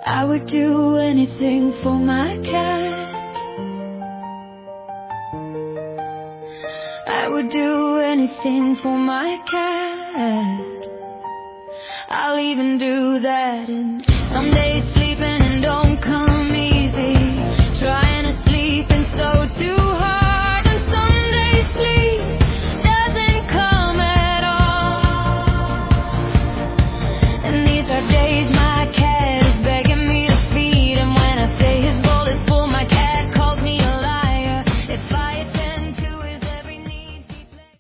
I would do anything for my cat. I would do anything for my cat. I'll even do that, and some days